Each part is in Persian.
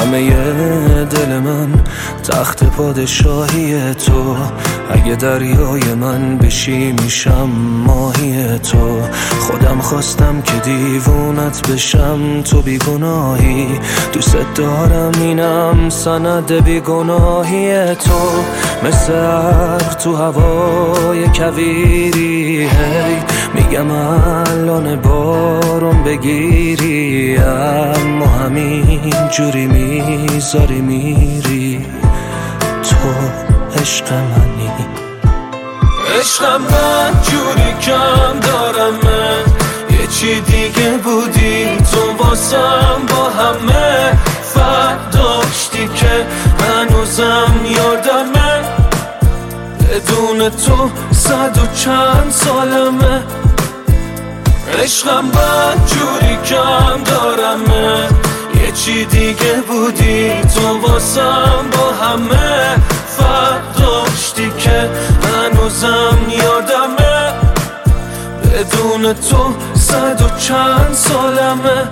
همه دل من تخت پادشاهی تو. اگه دریای من بشی میشم ماهی تو. خودم خواستم که دیوونت بشم، تو بیگناهی. دوست دارم اینم سند بیگناهی تو. مثل ابر تو هوای کویری، هی میگم الان بارون بگیری، اما همین جوری میذاری میری. تو عشق منی. عشقم من جوری کم دارم، یه چی دیگه بودی تو واسم. با همه فرق داشتی که هنوزم یادمه. بدون تو 100 و چند سالمه. عشقم من جوری کم دارم، یه چی دیگه بودی تو واسم. با همه فرق داشتی که هنوزم یادمه. بدون تو 100 و چند سالمه.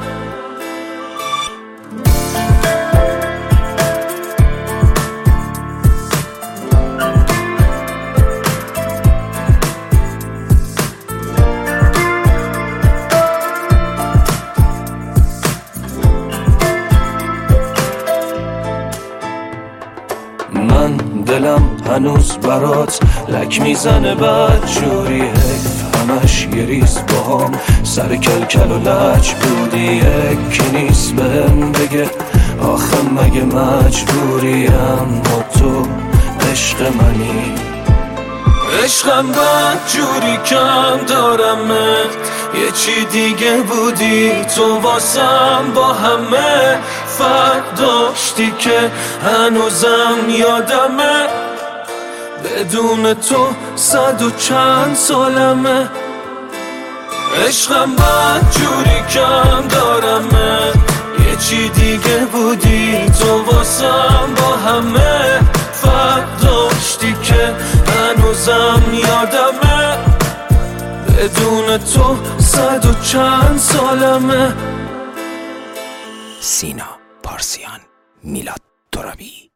من دلم هنوز برات لک میزنه بدجوری، حیف همش یه ریز باهام سر کلکل و لج بودی. یکی نیست بهم بگه آخه مگه مجبوری، اما تو عشق منی. عشقم بدجوری کم دارم، یه چی دیگه بودی تو واسم. با همه فرق داشتی که هنوزم یادمه. بدون تو 100 و چند سالمه. عشقم بدجوری کم دارم، یه چی دیگه بودی تو واسم. با همه فرق داشتی که هنوزم یادمه. بدون تو 100 و چند سالمه. سینا پارسیان، میلاد ترابی.